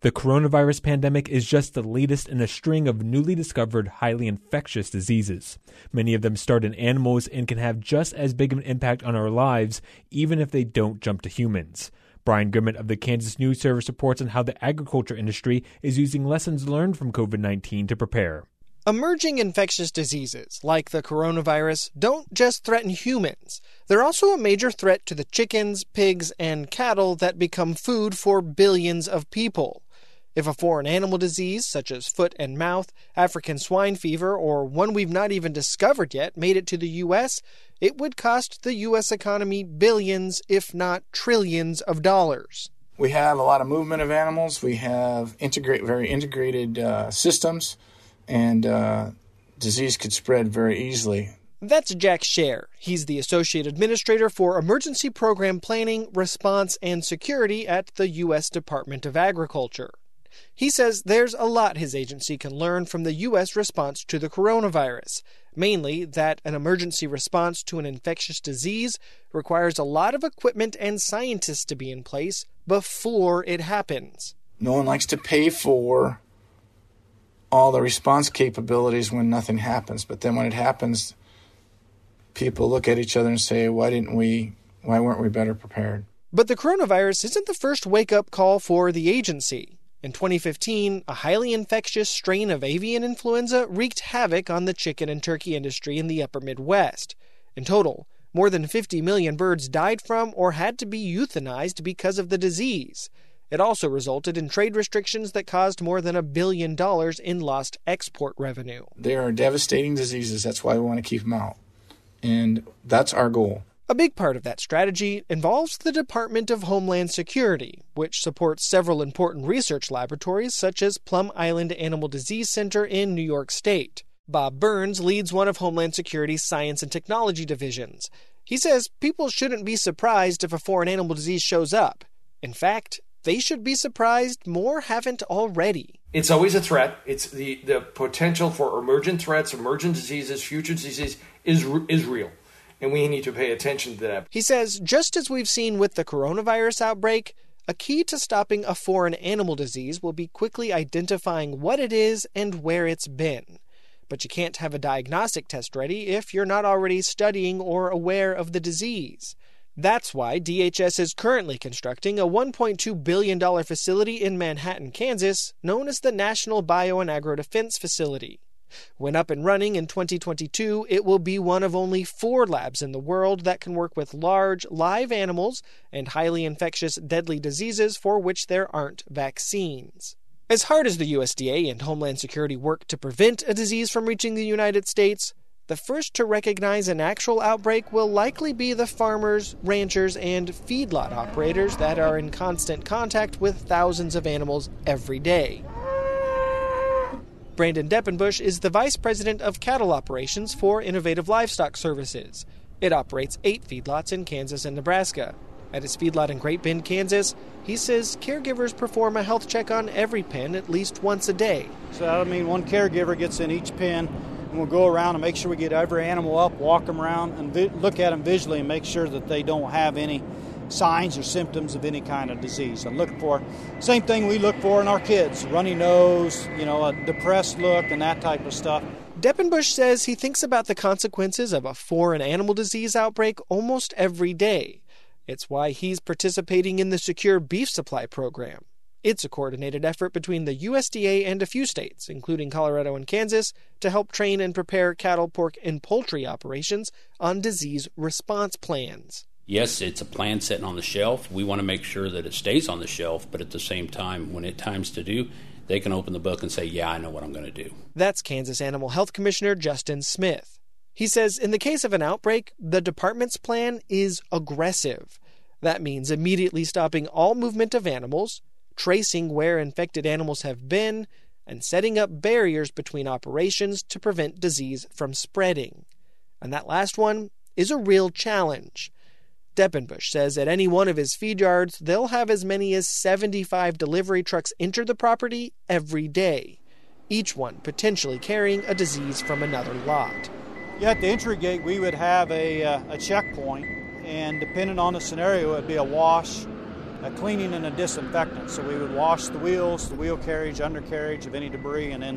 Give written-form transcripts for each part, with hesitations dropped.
The coronavirus pandemic is just the latest in a string of newly discovered highly infectious diseases. Many of them start in animals and can have just as big of an impact on our lives, even if they don't jump to humans. Brian Goodman of the Kansas News Service reports on how the agriculture industry is using lessons learned from COVID-19 to prepare. Emerging infectious diseases, like the coronavirus, don't just threaten humans. They're also a major threat to the chickens, pigs, and cattle that become food for billions of people. If a foreign animal disease, such as foot and mouth, African swine fever, or one we've not even discovered yet, made it to the U.S., it would cost the U.S. economy billions, if not trillions, of dollars. We have a lot of movement of animals. We have very integrated systems, and disease could spread very easily. That's Jack Scher. He's the Associate Administrator for Emergency Program Planning, Response, and Security at the U.S. Department of Agriculture. He says there's a lot his agency can learn from the U.S. response to the coronavirus, mainly that an emergency response to an infectious disease requires a lot of equipment and scientists to be in place before it happens. No one likes to pay for all the response capabilities when nothing happens, but then when it happens, people look at each other and say, why weren't we better prepared? But the coronavirus isn't the first wake-up call for the agency. In 2015, a highly infectious strain of avian influenza wreaked havoc on the chicken and turkey industry in the upper Midwest. In total, more than 50 million birds died from or had to be euthanized because of the disease. It also resulted in trade restrictions that caused more than $1 billion in lost export revenue. They are devastating diseases. That's why we want to keep them out. And that's our goal. A big part of that strategy involves the Department of Homeland Security, which supports several important research laboratories such as Plum Island Animal Disease Center in New York State. Bob Burns leads one of Homeland Security's science and technology divisions. He says people shouldn't be surprised if a foreign animal disease shows up. In fact, they should be surprised more haven't already. It's always a threat. It's the potential for emergent threats, emergent diseases, future diseases is real. And we need to pay attention to that. He says, just as we've seen with the coronavirus outbreak, a key to stopping a foreign animal disease will be quickly identifying what it is and where it's been. But you can't have a diagnostic test ready if you're not already studying or aware of the disease. That's why DHS is currently constructing a $1.2 billion facility in Manhattan, Kansas, known as the National Bio and Agro Defense Facility. When up and running in 2022, it will be one of only 4 labs in the world that can work with large, live animals and highly infectious, deadly diseases for which there aren't vaccines. As hard as the USDA and Homeland Security work to prevent a disease from reaching the United States, the first to recognize an actual outbreak will likely be the farmers, ranchers, and feedlot operators that are in constant contact with thousands of animals every day. Brandon Deppenbush is the Vice President of Cattle Operations for Innovative Livestock Services. It operates 8 feedlots in Kansas and Nebraska. At his feedlot in Great Bend, Kansas, he says caregivers perform a health check on every pen at least once a day. So, one caregiver gets in each pen, and we'll go around and make sure we get every animal up, walk them around, and look at them visually and make sure that they don't have any signs or symptoms of any kind of disease. And look for same thing we look for in our kids: runny nose, a depressed look, and that type of stuff. Deppenbush says he thinks about the consequences of a foreign animal disease outbreak almost every day. It's why he's participating in the Secure Beef Supply Program. It's a coordinated effort between the USDA and a few states, including Colorado and Kansas, to help train and prepare cattle, pork, and poultry operations on disease response plans. Yes, it's a plan sitting on the shelf. We want to make sure that it stays on the shelf, but at the same time, when it's time to do, they can open the book and say, yeah, I know what I'm going to do. That's Kansas Animal Health Commissioner Justin Smith. He says in the case of an outbreak, the department's plan is aggressive. That means immediately stopping all movement of animals, tracing where infected animals have been, and setting up barriers between operations to prevent disease from spreading. And that last one is a real challenge. Deppenbush says at any one of his feed yards, they'll have as many as 75 delivery trucks enter the property every day, each one potentially carrying a disease from another lot. Yeah, at the entry gate, we would have a checkpoint, and depending on the scenario, it would be a wash, a cleaning and a disinfectant. So we would wash the wheels, the wheel carriage, undercarriage of any debris, and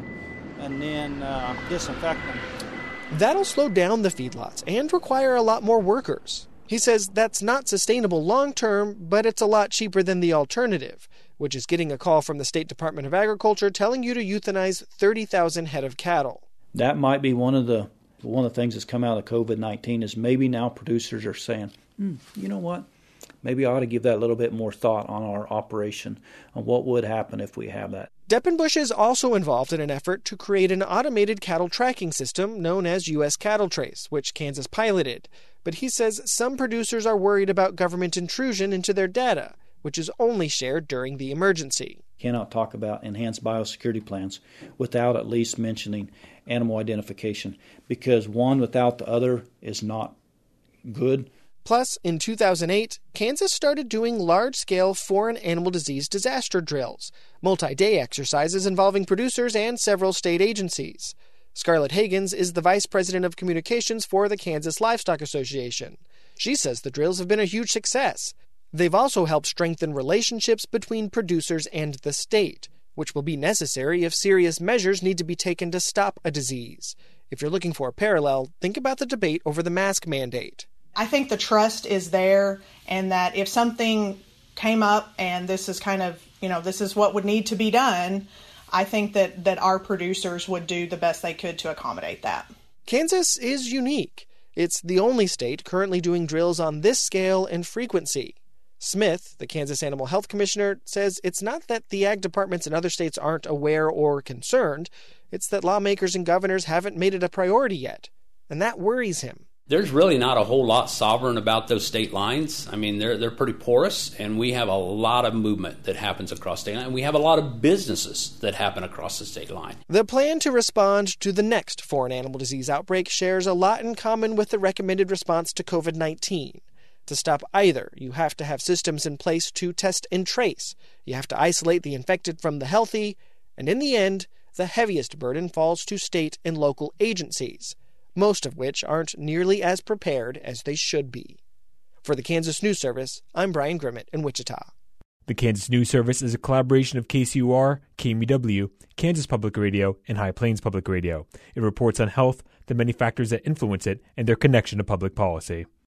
then disinfect them. That'll slow down the feedlots and require a lot more workers. He says that's not sustainable long term, but it's a lot cheaper than the alternative, which is getting a call from the State Department of Agriculture telling you to euthanize 30,000 head of cattle. That might be one of the things that's come out of COVID-19 is maybe now producers are saying, you know what, maybe I ought to give that a little bit more thought on our operation, on what would happen if we have that. Deppenbush is also involved in an effort to create an automated cattle tracking system known as U.S. Cattle Trace, which Kansas piloted. But he says some producers are worried about government intrusion into their data, which is only shared during the emergency. Cannot talk about enhanced biosecurity plans without at least mentioning animal identification, because one without the other is not good. Plus, in 2008, Kansas started doing large-scale foreign animal disease disaster drills, multi-day exercises involving producers and several state agencies. Scarlett Hagans is the vice president of communications for the Kansas Livestock Association. She says the drills have been a huge success. They've also helped strengthen relationships between producers and the state, which will be necessary if serious measures need to be taken to stop a disease. If you're looking for a parallel, think about the debate over the mask mandate. I think the trust is there, and that if something came up and this is kind of, this is what would need to be done, I think that our producers would do the best they could to accommodate that. Kansas is unique. It's the only state currently doing drills on this scale and frequency. Smith, the Kansas Animal Health Commissioner, says it's not that the ag departments in other states aren't aware or concerned. It's that lawmakers and governors haven't made it a priority yet, and that worries him. There's really not a whole lot sovereign about those state lines. I mean, they're pretty porous, and we have a lot of movement that happens across state line. And we have a lot of businesses that happen across the state line. The plan to respond to the next foreign animal disease outbreak shares a lot in common with the recommended response to COVID-19. To stop either, you have to have systems in place to test and trace. You have to isolate the infected from the healthy, and in the end, the heaviest burden falls to state and local agencies, most of which aren't nearly as prepared as they should be. For the Kansas News Service, I'm Brian Grimmett in Wichita. The Kansas News Service is a collaboration of KCUR, KMEW, Kansas Public Radio, and High Plains Public Radio. It reports on health, the many factors that influence it, and their connection to public policy.